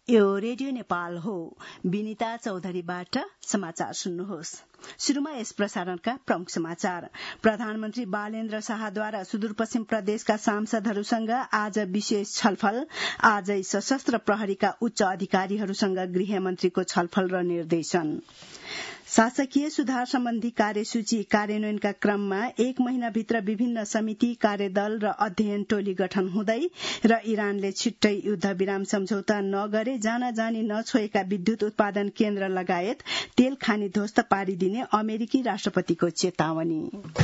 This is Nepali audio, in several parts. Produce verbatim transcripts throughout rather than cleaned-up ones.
यो रेडियो नेपाल हो। विनिता चौधरीबाट समाचार सुन्नुहोस्। शुरूमा यस प्रसारणका प्रमुख समाचार। प्रधानमन्त्री बालेन्द्र शाहद्वारा सुदूरपश्चिम प्रदेशका सांसदहरूसँग आज विशेष छलफल। आजै सशस्त्र प्रहरीका उच्च अधिकारीहरूसँग गृहमन्त्रीको छलफल र निर्देशन। शासकीय सुधार सम्बन्धी कार्यसूची कार्यान्वयनका क्रममा एक महिनाभित्र विभिन्न समिति, कार्यदल र अध्ययन टोली गठन हुँदै र इरानले छिट्टै युद्ध विराम सम्झौता नगरे जानाजानी नछोएका विद्युत उत्पादन केन्द्र लगायत तेल खानी ध्वस्त पारिदिने अमेरिकी राष्ट्रपतिको चेतावनी।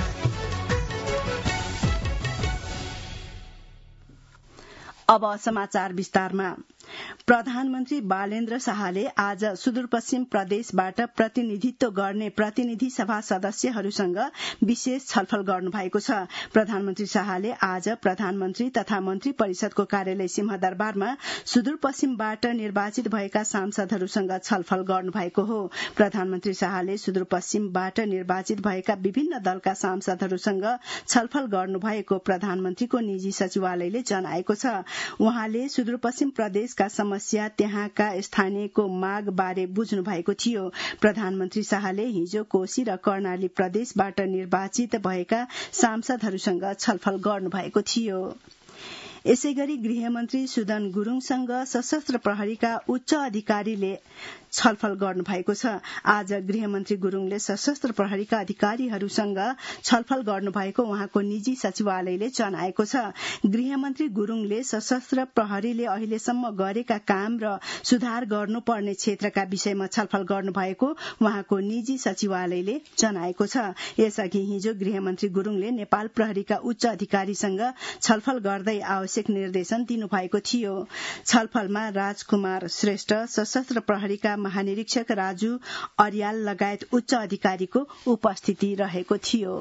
अब समाचार विस्तारमा। प्रधानमन्त्री बालेन्द्र शाहले आज सुदूरपश्चिम प्रदेशबाट प्रतिनिधित्व गर्ने प्रतिनिधि सभा सदस्यहरूसँग विशेष छलफल गर्नुभएको छ। प्रधानमन्त्री शाहले आज प्रधानमन्त्री तथा मन्त्री परिषदको कार्यालय सिंहदरबारमा सुदूरपश्चिमबाट निर्वाचित भएका सांसदहरूसँग छलफल गर्नुभएको हो। प्रधानमन्त्री शाहले सुदूरपश्चिमबाट निर्वाचित भएका विभिन्न दलका सांसदहरूसँग छलफल गर्नुभएको प्रधानमन्त्रीको निजी सचिवालयले जनाएको छ। उहाँले सुदूरपश्चिम प्रदेशका समस्या, त्यहाँका स्थानीयको माग बारे बुझ्नु भएको थियो। प्रधानमन्त्री शाहले हिजो कोशी र कर्णाली प्रदेशबाट निर्वाचित भएका सांसदहरूसँग छलफल गर्नुभएको थियो। यसैगरी गृहमन्त्री सुदन गुरूङसँग सशस्त्र प्रहरीका उच्च अधिकारीले छलफल गर्नुभएको छ। आज गृहमन्त्री गुरूङले सशस्त्र प्रहरीका अधिकारीहरूसँग छलफल गर्नुभएको उहाँको निजी सचिवालयले जनाएको छ। गृहमन्त्री गुरूङले सशस्त्र प्रहरीले अहिलेसम्म गरेका काम र सुधार गर्नुपर्ने क्षेत्रका विषयमा छलफल गर्नुभएको उहाँको निजी सचिवालयले जनाएको छ। यसअघि हिजो गृहमन्त्री गुरूङले नेपाल प्रहरीका उच्च अधिकारीसँग छलफल गर्दै आवश्यक निर्देशन दिनुभएको थियो। छलफलमा राजकुमार श्रेष्ठ, सशस्त्र प्रहरीका महानिरीक्षक राजु अर्याल लगायत उच्च अधिकारीको उपस्थिति रहेको थियो।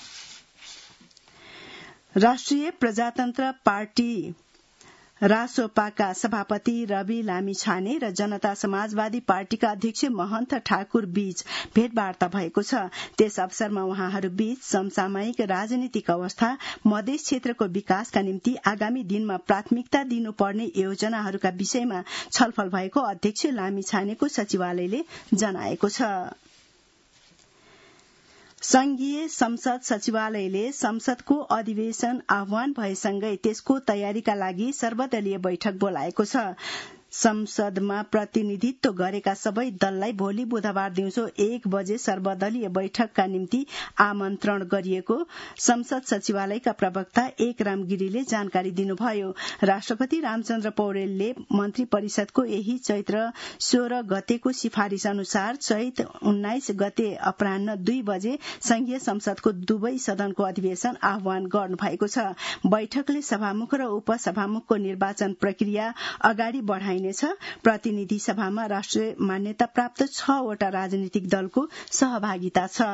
राष्ट्रिय प्रजातन्त्र पार्टी रासोपाका सभापति रवि लामिछाने र जनता समाजवादी पार्टीका अध्यक्ष महन्त ठाकुर बीच भेटवार्ता भएको छ। त्यस अवसरमा उहाँहरू बीच समसामयिक राजनीतिक अवस्था, मधेस क्षेत्रको विकासका निम्ति आगामी दिनमा प्राथमिकता दिनुपर्ने योजनाहरूका विषयमा छलफल भएको अध्यक्ष लामिछानेको सचिवालयले जनाएको छ। संघीय संसद सचिवालयले संसदको अधिवेशन आह्वान भएसँगै त्यसको तयारीका लागि सर्वदलीय बैठक बोलाएको छ। संसदमा प्रतिनिधित्व गरेका सबै दललाई भोलि बुधबार दिउँसो एक बजे सर्वदलीय बैठकका निम्ति आमन्त्रण गरिएको संसद सचिवालयका प्रवक्ता एकराम गिरीले जानकारी दिनुभयो। राष्ट्रपति रामचन्द्र पौडेलले मन्त्री परिषदको यही चैत्र सोह्र गतेको सिफारिश अनुसार चैत उन्नाइस गते अपराह्न दुई बजे संघीय संसदको दुवै सदनको अधिवेशन आह्वान गर्नुभएको छ। बैठकले सभामुख र उपसभामुखको निर्वाचन प्रक्रिया अगाडि बढ़ाइ प्रतिनिधि सभामा राष्ट्रिय मान्यता प्राप्त छवटा राजनीतिक दलको सहभागिता छ।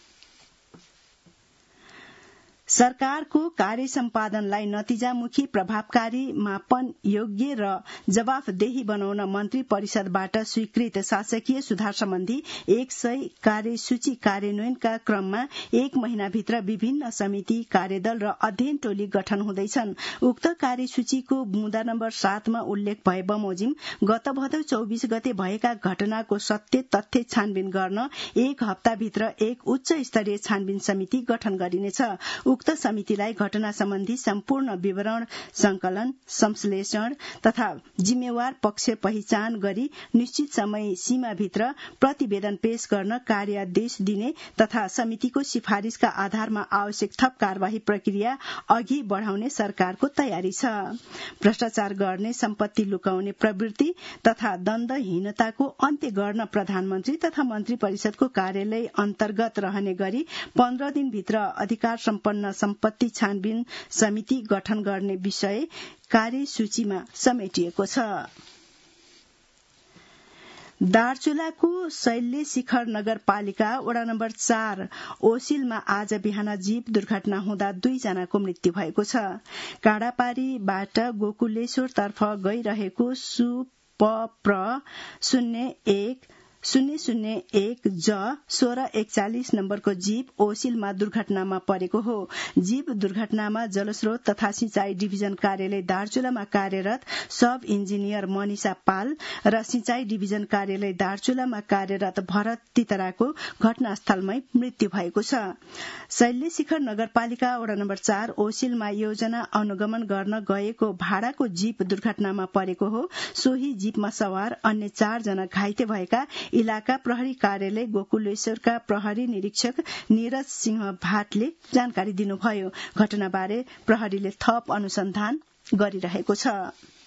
सरकारको कार्य सम्पादनलाई नतिजामुखी, प्रभावकारी, मापन योग्य र जवाफदेही बनाउन मन्त्री परिषदबाट स्वीकृत शासकीय सुधार सम्बन्धी एक सय कार्यसूची कार्यान्वयनका क्रममा एक महिनाभित्र विभिन्न समिति, कार्यदल र अध्ययन टोली गठन हुँदैछन्। उक्त कार्यसूचीको बुँदा नम्बर सातमा उल्लेख भए बमोजिम गत भदौ चौबिस गते भएका घटनाको सत्य तथ्य छानबिन गर्न एक हप्ताभित्र एक उच्च स्तरीय छानबिन समिति गठन गरिनेछ। उक्त समितिलाई घटना सम्बन्धी सम्पूर्ण विवरण संकलन, संश्लेषण तथा जिम्मेवार पक्ष पहिचान गरी निश्चित समय सीमाभित्र प्रतिवेदन पेश गर्न कार्यादेश दिने तथा समितिको सिफारिशका आधारमा आवश्यक थप कार्यवाही प्रक्रिया अघि बढ़ाउने सरकारको तयारी छ। भ्रष्टाचार गर्ने, सम्पत्ति लुकाउने प्रवृत्ति तथा दण्डहीनताको अन्त्य गर्न प्रधानमन्त्री तथा मन्त्री परिषदको कार्यालय अन्तर्गत रहने गरी पन्ध्र दिनभित्र अधिकार सम्पन्न सम्पत्ति छानबिन समिति गठन गर्ने विषय कार्यसूचीमा समेटिएको छ। दार्चुलाको शैल्य शिखर नगरपालिका वडा नम्बर चार ओसिलमा आज बिहान जीप दुर्घटना हुँदा दुईजनाको मृत्यु भएको छ। काडापारीबाट गोकुलेश्वर तर्फ गइरहेको सुपप्र शून्य एक शून्य शून्य एक ज सोह्र एकचालिस नम्बरको जीप ओसिलमा दुर्घटनामा परेको हो। जीप दुर्घटनामा जलस्रोत तथा सिंचाई डिभिजन कार्यालय दार्चुलामा कार्यरत सब इन्जिनियर मनिषा पाल र सिंचाई डिभिजन कार्यालय दार्चुलामा कार्यरत भरत तितराको घटनास्थलमै मृत्यु भएको छ। शैल्य शिखर नगरपालिका वडा नम्बर चार ओसिलमा योजना अनुगमन गर्न गएको भाडाको जीप दुर्घटनामा परेको हो। सोही जीपमा सवार अन्य चारजना घाइते भएका इलाका प्रहरी कार्यालय गोकुलेश्वरका प्रहरी निरीक्षक निरज सिंह भाटले जानकारी दिनुभयो। घटनाबारे प्रहरीले थप अनुसन्धान गरिरहेको छ।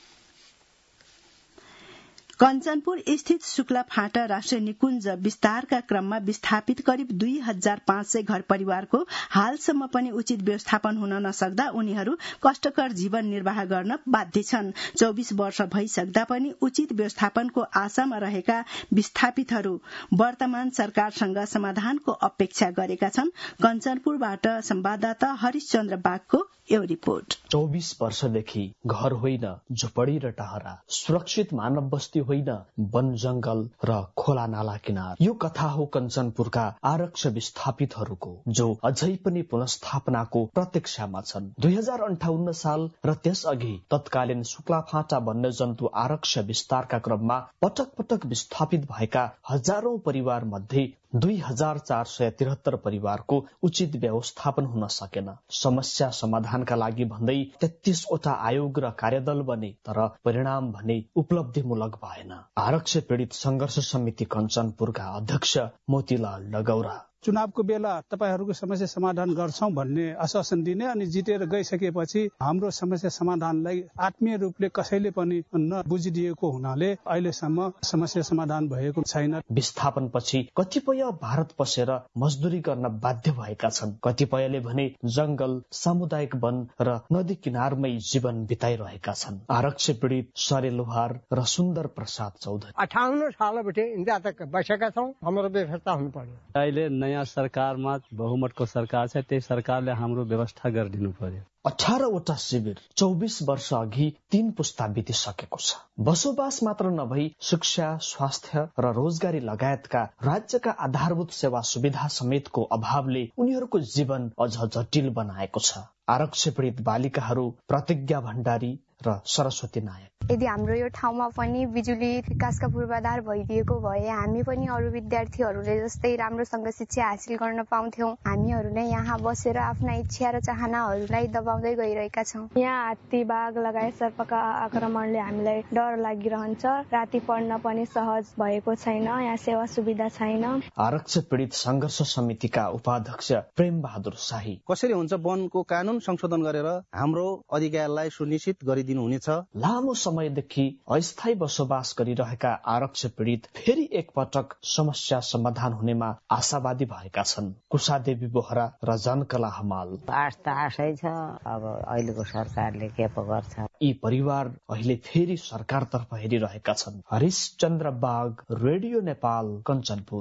कञ्चनपुर स्थित शुक्ला फाँटा राष्ट्रिय निकुञ्ज विस्तारका क्रममा विस्थापित करिब दुई हजार पाँच सय घर परिवारको हालसम्म पनि उचित व्यवस्थापन हुन नसक्दा उनीहरू कष्टकर जीवन निर्वाह गर्न बाध्य छन्। चौबिस वर्ष भइसक्दा पनि उचित व्यवस्थापनको आशामा रहेका विस्थापितहरू वर्तमान सरकारसँग समाधानको अपेक्षा गरेका छन्। कञ्चनपुरबाट संवाददाता हरिशचन्द्र बागको यो रिपोर्ट। चौबिस वर्षदेखि घर होइन, झुपडी र टहरा, सुरक्षित मानव बस्ती होइन, वन जंगल र खोला नाला किनार। यो कथा हो कञ्चनपुरका आरक्ष विस्थापितहरूको, जो अझै पनि पुनस्थापनाको प्रतीक्षामा छन्। दुई हजार अन्ठाउन्न साल र त्यसअघि तत्कालीन शुक्ला फाँटा वन्यजन्तु आरक्ष विस्तारका क्रममा पटक पटक विस्थापित भएका हजारौं परिवार मध्ये दुई हजार चार सय त्रिहत्तर परिवारको उचित व्यवस्थापन हुन सकेन। समस्या समाधानका लागि भन्दै तेत्तीसवटा आयोग र कार्यदल बने, तर परिणाम भने उपलब्धिमूलक भएन। आरक्ष पीड़ित संघर्ष समिति कञ्चनपुरका अध्यक्ष मोतीलाल डगौरा चुनावको बेला तपाईहरूको समस्या समाधान गर्छौं भन्ने आश्वासन दिने अनि जितेर गइसकेपछि हाम्रो समस्या समाधानलाई आत्मीय रूपले कसैले पनि नबुझिदिएको हुनाले अहिलेसम्म समस्या समाधान भएको छैन। विस्थापन पछि कतिपय भारत पसेर मजदुरी गर्न बाध्य भएका छन्। कतिपयले भने जंगल, सामुदायिक वन र नदी किनारमै जीवन बिताइरहेका छन्। आरक्ष पीड़ित सरे लोहार र सुन्दर प्रसाद चौधरी अठाउन्न सालबाट यता बसेका छौं। हाम्रो व्यवस्था हुनु पर्यो। अहिले नयाँ सरकारमा बहुमतको सरकार छ, त्यही सरकारले हाम्रो व्यवस्था गरिदिनु पर्यो। अठारवटा शिविर चौबिस वर्ष अघि तीन पुस्ता बितिसकेको छ। बसोबास मात्र नभई शिक्षा, स्वास्थ्य र रोजगारी लगायतका राज्यका आधारभूत सेवा सुविधा समेतको अभावले उनीहरूको जीवन अझ जटिल बनाएको छ। आरक्ष पीड़ित बालिकाहरू प्रतिज्ञा भण्डारी र सरस्वती नायक। यदि हाम्रो यो ठाउँमा पनि बिजुली विकासका पूर्वाधार भइदिएको भए हामी पनि अरू विद्यार्थीहरूले जस्तै राम्रोसँग शिक्षा हासिल गर्न पाउँथ्यौं। हामीहरू नै यहाँ बसेर आफ्ना इच्छा र चाहनाहरूलाई दबाउँदै गइरहेका छौं। यहाँ हात्ती, बाघ लगायत सर्पका आक्रमणले हामीलाई डर लागिरहन्छ। राति पढ्न पनि सहज भएको छैन। यहाँ सेवा सुविधा छैन। आरक्ष पीड़ित संघर्ष समितिका उपाध्यक्ष प्रेम बहादुर शाही कसरी हुन्छ वनको कानून संशोधन गरेर हाम्रो अधिकारलाई सुनिश्चित गरिदिनु हुनेछ। लामो समयदेखि अस्थायी बसोबास गरिरहेका आरक्ष पीड़ित फेरि एकपटक समस्या समाधान हुनेमा आशावादी भएका छन्। कुशादेवी बोहरा र जनकला हमाल आश त आशै छ, अब अहिलेको सरकारले के पो गर्छ। यी परिवार अहिले फेरि सरकारतर्फ हेरिरहेका छन्। हरिशचन्द्र बाग, रेडियो नेपाल, कञ्चनपुर।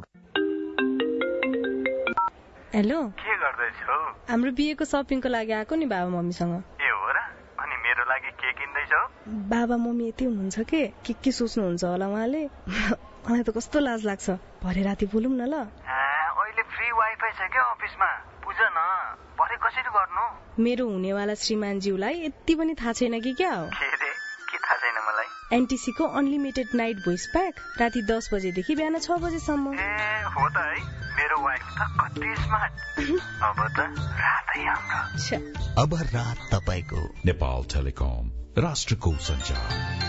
हेलो, के गर्दैछौ? हाम्रो बिहेको सपिङको लागि आएको नि बाबा मम्मीसँग। ए हो र? अनि मेरो लागि के किन्दैछौ? बाबा मम्मी यति हुनुहुन्छ के के के सोच्नुहुन्छ होला उहाँले। मलाई त कस्तो लाज लाग्छ। भरे राति बोलौँ न ल। अहिले फ्री वाइफाई छ के अफिसमा? बुझ न, भरे कसरी गर्नु? मेरो हुनेवाला श्रीमानज्यूलाई यति पनि थाहा छैन कि क्या हो? के रे? के थाहा छैन मलाई? एनटीसी को अनलिमिटेड नाइट भोइस प्याक राति दस बजेदेखि बिहान छ बजेसम्म। ए हो त है, मेरो वाइफ त कति स्मार्ट। अब त रातै हाम्रो। अब रात तपाईको। नेपाल टेलिकम, राष्ट्रको सञ्चार।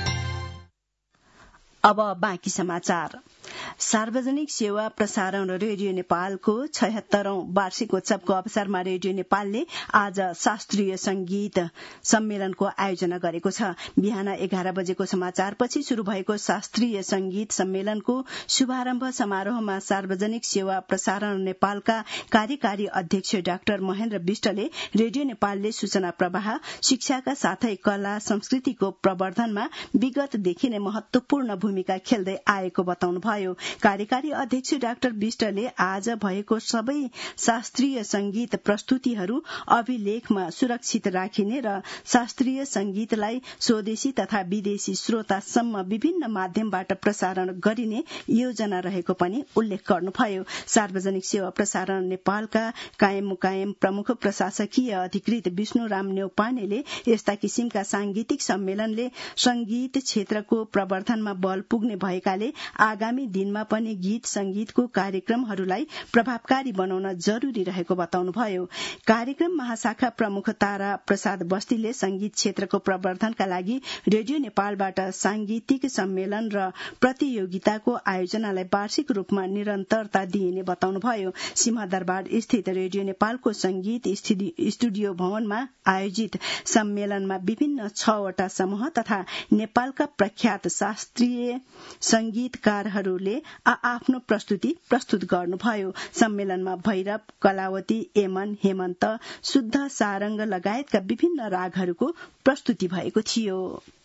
अब बाँकी समाचार। सार्वजनिक सेवा प्रसारण रेडियो नेपालको छयहत्तरौं वार्षिक उत्सवको अवसरमा रेडियो नेपालले आज शास्त्रीय संगीत सम्मेलनको आयोजना गरेको छ। बिहान एघार बजेको समाचारपछि शुरू भएको शास्त्रीय संगीत सम्मेलनको शुभारम्भ समारोहमा सार्वजनिक सेवा प्रसारण नेपालका कार्यकारी अध्यक्ष डाक्टर महेन्द्र विष्टले रेडियो नेपालले सूचना प्रवाह, शिक्षाका साथै कला संस्कृतिको प्रवर्धनमा विगतदेखि नै महत्वपूर्ण भूमिका खेल्दै आएको बताउनुभयो। कार्यकारी अध्यक्ष डाक्टर विष्टले आज भएको सबै शास्त्रीय संगीत प्रस्तुतिहरू अभिलेखमा सुरक्षित राखिने र शास्त्रीय संगीतलाई स्वदेशी तथा विदेशी श्रोतासम्म विभिन्न माध्यमबाट प्रसारण गरिने योजना रहेको पनि उल्लेख गर्नुभयो। सार्वजनिक सेवा प्रसारण नेपालका कायम मुकायम प्रमुख प्रशासकीय अधिकृत विष्णुराम न्यौपानेले यस्ता किसिमका सांगीतिक सम्मेलनले संगीत क्षेत्रको प्रवर्धनमा बल पुग्ने भएकाले आगामी दिनमा पनि गीत संगीतको कार्यक्रमहरूलाई प्रभावकारी बनाउन जरूरी रहेको बताउनुभयो। कार्यक्रम महाशाखा प्रमुख तारा प्रसाद बस्तीले संगीत क्षेत्रको प्रवर्धनका लागि रेडियो नेपालबाट सांगीतिक सम्मेलन र प्रतियोगिताको आयोजनालाई वार्षिक रूपमा निरन्तरता दिइने बताउनुभयो। सिंहदरबार स्थित रेडियो नेपालको संगीत स्टुडियो भवनमा आयोजित सम्मेलनमा विभिन्न छवटा समूह तथा नेपालका प्रख्यात शास्त्रीय संगीतकारहरूले आआफ्नो प्रस्तुति प्रस्तुत गर्नुभयो। सम्मेलनमा भैरव, कलावती, एमन, हेमन्त, शुद्ध सारंग लगायतका विभिन्न रागहरूको प्रस्तुति भएको थियो।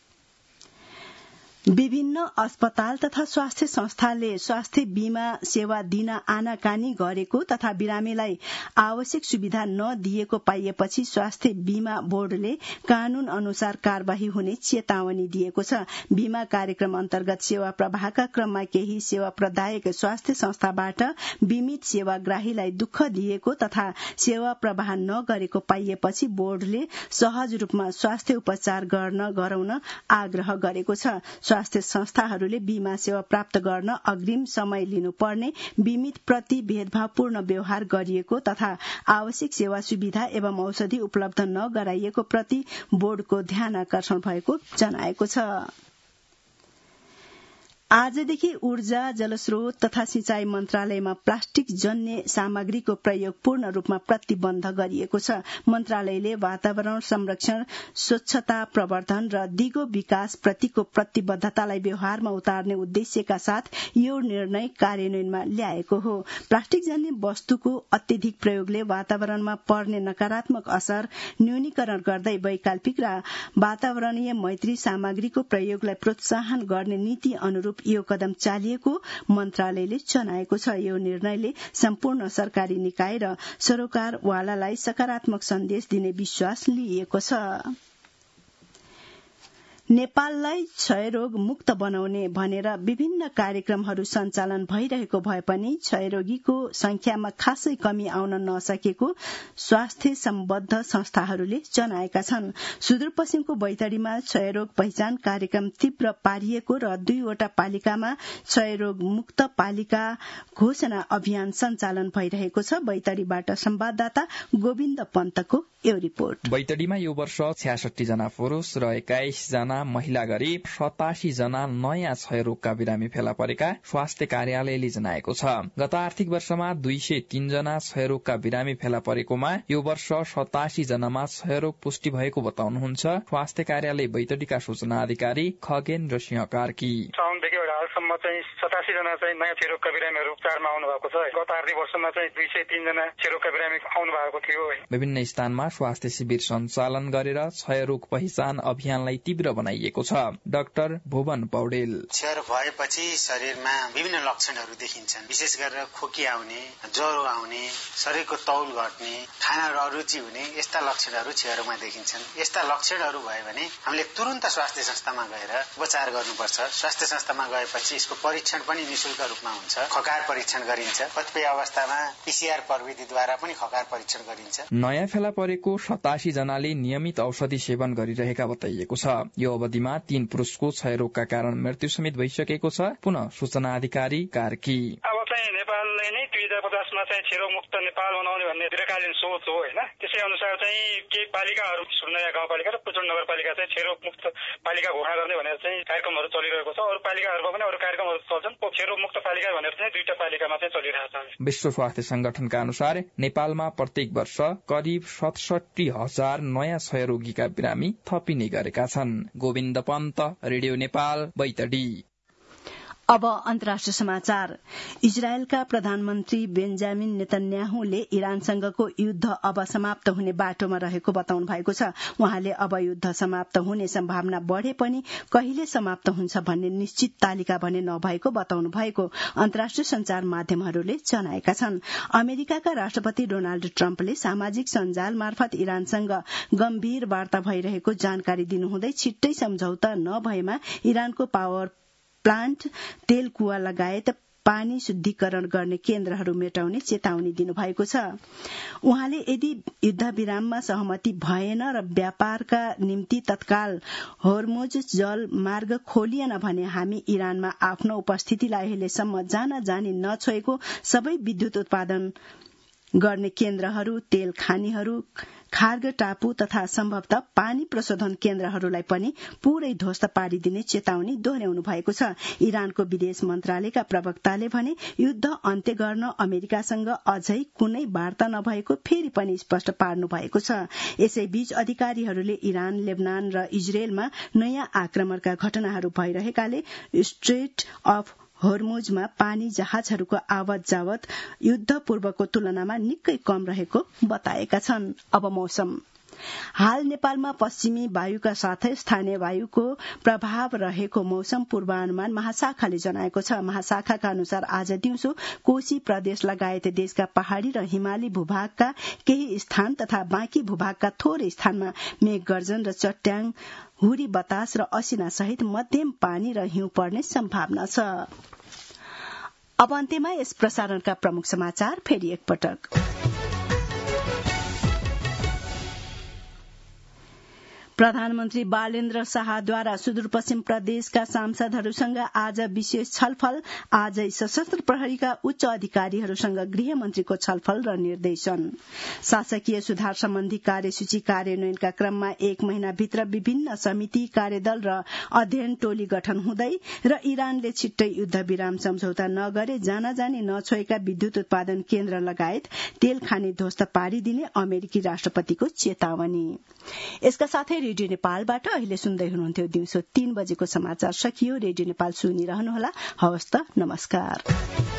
विभिन्न अस्पताल तथा स्वास्थ्य संस्थाले स्वास्थ्य बीमा सेवा दिन आनाकानी गरेको तथा बिरामीलाई आवश्यक सुविधा नदिएको पाइएपछि स्वास्थ्य बीमा बोर्डले कानून अनुसार कार्यवाही हुने चेतावनी दिएको छ। बीमा कार्यक्रम अन्तर्गत सेवा प्रवाहका क्रममा केही सेवा प्रदायक स्वास्थ्य संस्थाबाट बीमित सेवाग्राहीलाई दुःख दिएको तथा सेवा प्रवाह नगरेको पाइएपछि बोर्डले सहज रूपमा स्वास्थ्य उपचार गर्न गराउन आग्रह गरेको छ। स्वास्थ्य संस्थाहरूले बीमा सेवा प्राप्त गर्न अग्रिम समय लिनुपर्ने, बीमित प्रति भेदभावपूर्ण व्यवहार गरिएको तथा आवश्यक सेवा सुविधा एवं औषधि उपलब्ध नगराइएको प्रति बोर्डको ध्यान आकर्षण भएको जनाएको छ। आजदेखि ऊर्जा, जलस्रोत तथा सिंचाई मन्त्रालयमा प्लास्टिक जन्य सामग्रीको प्रयोग पूर्ण रूपमा प्रतिबन्ध गरिएको छ। मन्त्रालयले वातावरण संरक्षण, स्वच्छता प्रवर्धन र दिगो विकास प्रतिको प्रतिबद्धतालाई व्यवहारमा उतार्ने उद्देश्यका साथ यो निर्णय कार्यान्वयनमा ल्याएको हो। प्लास्टिक जन्य वस्तुको अत्यधिक प्रयोगले वातावरणमा पर्ने नकारात्मक असर न्यूनीकरण गर्दै वैकल्पिक र वातावरणीय मैत्री सामग्रीको प्रयोगलाई प्रोत्साहन गर्ने नीति अनुरूप यो कदम चालिएको मन्त्रालयले जनाएको छ। यो निर्णयले सम्पूर्ण सरकारी निकाय र सरोकारवालालाई सकारात्मक सन्देश दिने विश्वास लिएको छ। नेपाललाई क्षयरोग मुक्त बनाउने भनेर विभिन्न कार्यक्रमहरू सञ्चालन भइरहेको भए पनि क्षयरोगीको संख्यामा खासै कमी आउन नसकेको स्वास्थ्य सम्बद्ध संस्थाहरूले जनाएका छन्। सुदूरपश्चिमको बैतडीमा क्षयरोग पहिचान कार्यक्रम तीव्र पारिएको र दुईवटा पालिकामा क्षयरोग मुक्त पालिका घोषणा अभियान सञ्चालन भइरहेको छ। बैतडीबाट संवाददाता गोविन्द पन्तको यो रिपोर्ट। बैतडीमा यो वर्ष छ्यासठी जना पुरूष र एक्काइस जना महिला गरी सतासी जना नयाँ क्षयरोगका बिरामी फेला परेका स्वास्थ्य कार्यालयले जनाएको छ। गत आर्थिक वर्षमा दुई सय तीन जना क्षयरोगका बिरामी फेला परेकोमा यो वर्ष सतासी जनामा क्षयरोग पुष्टि भएको बताउनुहुन्छ स्वास्थ्य कार्यालय बैतडीका सूचना अधिकारी खगेन्द्र सिंह कार्की। हालसम्म चाहिँ सतासी जना चाहिँ नयाँ क्षयरोगका बिरामीहरू उपचारमा आउनु भएको छ। गत आर्थिक वर्षमा चाहिँ दुई सय तीन जना क्षयरोगका बिरामी आउनु भएको थियो। विभिन्न स्थानमा स्वास्थ्य शिविर सञ्चालन गरेर क्षयरोग पहिचान अभियानलाई तीव्र बनाइएको छ। डाक्टर भुवन पौडेल, क्षयरोग भएपछि शरीरमा विभिन्न लक्षणहरू देखिन्छन्। विशेष गरेर खोकी आउने, ज्वरो आउने, शरीरको तौल घट्ने, खानाहरू अरुचि हुने, यस्ता लक्षणहरू क्षयरोगमा देखिन्छन्। यस्ता लक्षणहरू भयो भने हामीले तुरन्त स्वास्थ्य संस्थामा गएर उपचार गर्नुपर्छ। स्वास्थ्य संस्थामा गएपछि यसको परीक्षण पनि निशुल्क रूपमा हुन्छ। खकार परीक्षण गरिन्छ। कतिपय अवस्थामा पीसीआर प्रविधिद्वारा पनि खकार परीक्षण गरिन्छ। नयाँ फेला परेको सतासी जनाले नियमित औषधि सेवन गरिरहेका बताइएको छ। यो अवधिमा तीन पुरुषको क्षयरोगका कारण मृत्यु समेत भइसकेको छ। पुनः सूचना अधिकारी कार्की, अब चाहिँ नेपालले नै दुई हजार पचासमा चाहिँ क्षयरोग मुक्त नेपाल बनाउने भन्ने दीर्घकालीन सोच हो होइन। त्यसै अनुसार चाहिँ केही पालिकाहरू नयाँ गाउँपालिका र पुचुङ नगरपालिका चाहिँ क्षयरोग मुक्त पालिका घोषणा गर्ने भनेर चाहिँ कार्यक्रमहरू चलिरहेको छ। अरू पालिकाहरूमा पनि अरू कार्यक्रमहरू चल्छन्। क्षयरोग मुक्त पालिका भनेर चाहिँ दुईटा पालिकामा चाहिँ चलिरहेको छ। विश्व स्वास्थ्य संगठनका अनुसार नेपालमा प्रत्येक वर्ष करिब सतसठी हजार नयाँ क्षयरोगीका बिरामी थपिने गरेका छन्। गोविन्द पन्त, रेडियो नेपाल, बैतडी। अब अन्तर्राष्ट्रिय समाचार। इजरायलका प्रधानमन्त्री बेन्जामिन नेतन्याहुले इरानसँगको युद्ध अब समाप्त हुने बाटोमा रहेको बताउनु भएको छ। उहाँले अब युद्ध समाप्त हुने सम्भावना बढ़े पनि कहिले समाप्त हुन्छ भन्ने निश्चित तालिका भने नभएको बताउनु भएको अन्तर्राष्ट्रिय संचार माध्यमहरूले जनाएका छन्। अमेरिकाका राष्ट्रपति डोनाल्ड ट्रम्पले सामाजिक सञ्जाल मार्फत इरानसँग गम्भीर वार्ता भइरहेको जानकारी दिनुहुँदै छिट्टै सम्झौता नभएमा इरानको पावर प्लान्ट, तेल कुवा लगायत पानी शुद्धिकरण गर्ने केन्द्रहरू मेटाउने चेतावनी दिनुभएको छ। उहाँले यदि युद्ध विराममा सहमति भएन र व्यापारका निम्ति तत्काल होर्मुज जल मार्ग खोलिएन भने हामी इरानमा आफ्नो उपस्थितिलाई अहिलेसम्म जान जानी नछोएको सबै विद्युत उत्पादन गर्ने केन्द्रहरू, तेल खानीहरू, खार्ग टापु तथा सम्भवतः पानी प्रशोधन केन्द्रहरूलाई पनि पूरै ध्वस्त पारिदिने चेतावनी दोहोर्याउनु भएको छ। इरानको विदेश मन्त्रालयका प्रवक्ताले भने युद्ध अन्त्य गर्न अमेरिकासँग अझै कुनै वार्ता नभएको फेरि पनि स्पष्ट पार्नु भएको छ। यसैबीच अधिकारीहरूले इरान, लेबनान र इजरायलमा नयाँ आक्रमणका घटनाहरू भइरहेकाले स्ट्रेट अफ होर्मुजमा पानी जहाजहरूको आवत जावत युद्ध पूर्वको तुलनामा निकै कम रहेको बताएका छन्। अब मौसम। हाल नेपालमा पश्चिमी वायुका साथै स्थानीय वायुको प्रभाव रहेको मौसम पूर्वानुमान महाशाखाले जनाएको छ। महाशाखाका अनुसार आज दिउँसो कोशी प्रदेश लगायत देशका पहाड़ी र हिमाली भूभागका केही स्थान तथा बाँकी भूभागका थोरै स्थानमा मेघगर्जन र चट्याङ, हुरी बतास र असिना सहित मध्यम पानी र हिउँ पर्ने सम्भावना छ। अब अन्त्यमा यस प्रसारणका प्रमुख समाचार फेरि एकपटक। प्रधानमन्त्री बालेन्द्र शाहद्वारा सुदूरपश्चिम प्रदेशका सांसदहरूसँग आज विशेष छलफल। आजै सशस्त्र प्रहरीका उच्च अधिकारीहरूसँग गृहमन्त्रीको छलफल र निर्देशन। शासकीय सुधार सम्बन्धी कार्यसूची कार्यान्वयनका क्रममा एक महिनाभित्र विभिन्न समिति, कार्यदल र अध्ययन टोली गठन हुँदै र इरानले छिट्टै युद्ध विराम सम्झौता नगरे जानाजानी नछोएका विद्युत उत्पादन केन्द्र लगायत तेल खानी ध्वस्त पारिदिने अमेरिकी राष्ट्रपतिको चेतावनी। यसका साथै रेडियो नेपालबाट अहिले सुन्दै हुनुहुन्थ्यो दिउँसो तीन बजेको समाचार सकियो। रेडियो नेपाल सुनिरहनुहोला। हवस् त, नमस्कार।